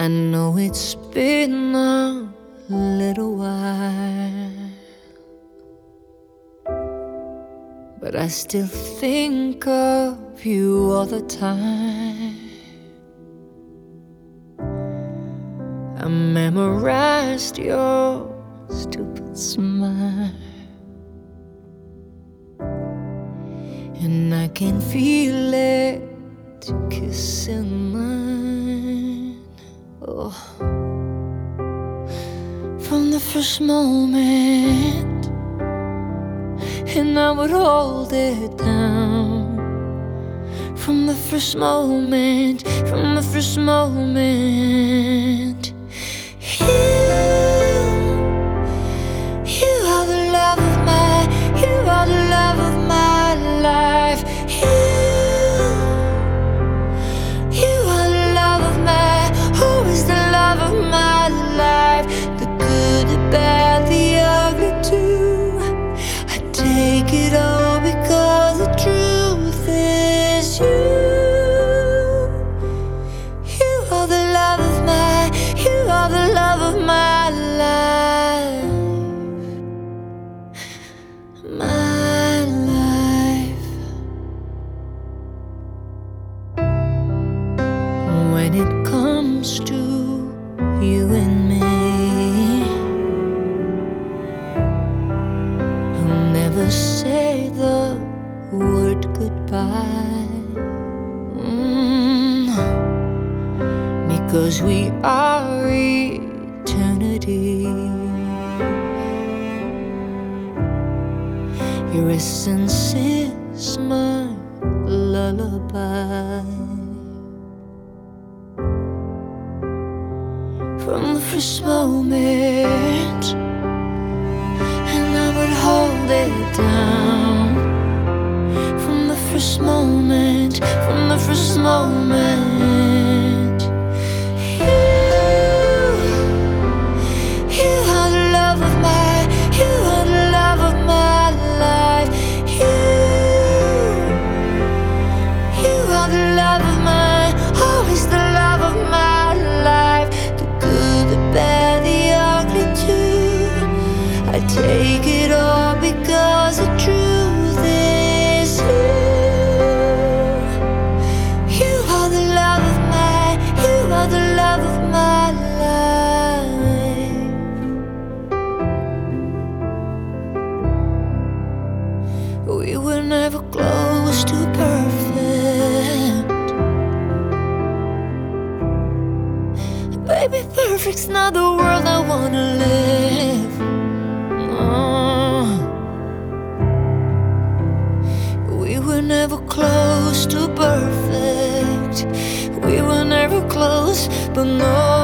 I know it's been a little while, but I still think of you all the time. I memorized your stupid smile, and I can feel it kissing mine. Oh, from the first moment, and I would hold it down. From the first moment, from the first moment. You are the love of my, you are the love of my life. You are the love of my, always the love of my life. The good, the bad, the ugly too. I take it all because the truth is you. You are the love of my, you are the love of my life. My life. When it comes to you and me, I'll never say the word goodbye, because we are eternity. Your essence is my lullaby. From the first moment, and I would hold it down. From the first moment, from the first moment. You are the love of my, you are the love of my life. You are the love of mine, always the love of my life. The good, the bad, the ugly too. I take it all because the truth is you. You are the love of my, you are the love of my life. We were never close to perfect. Baby, perfect's not the world I wanna live. No. We were never close to perfect. We were never close, but no.